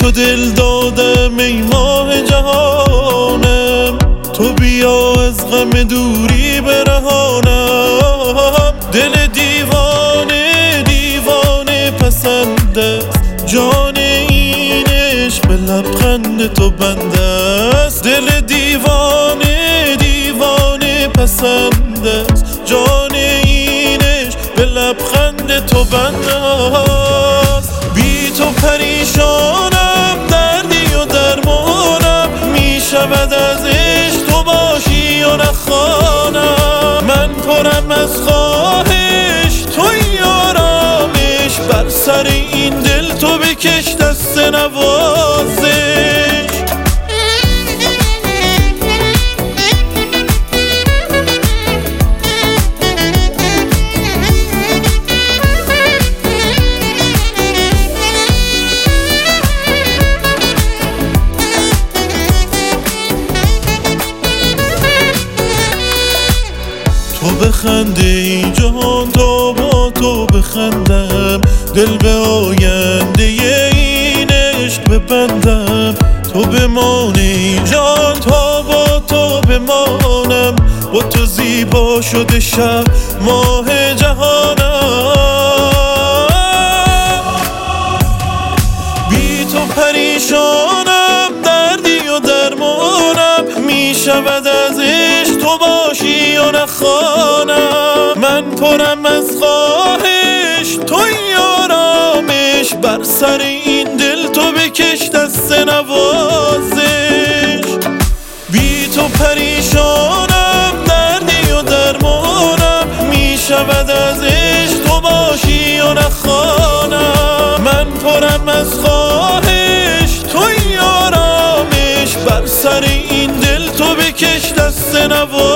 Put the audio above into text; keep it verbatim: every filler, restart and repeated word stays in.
تو دل دادم ای ماه جهانم، تو بیا از غم دوری برهانم. دل دیوانه دیوانه پسند است، جان این عشق به لبخند تو بند است. دل دیوانه دیوانه پسند است، جان این عشق به لبخند تو بند است. بی تو پریشانم، دردی و درمانم می شود از عشق تو باشی و نخوانم. من پرم از خواهش توی آرامش، بر سر این دل تو بکش دست نوازش. تو بخنده ای جهان تا با تو بخندم، دل به آینده این عشق ببندم. تو بمانی ای جان تا با تو بمانم، با تو زیبا شده شب ماه جهانم. بی تو پریشانم، دردی و درمانم می شود از عشق تو باشی و نخوانم. من پرم از خواهش توی آرامش، بر سر این دل تو بکش دست نوازش. بی تو پریشانم، دردی و درمانم می شود از عشق تو باشی و نخوانم. من پرم از خواهش توی آرامش، بر سر این دل تو بکش دست نوازش.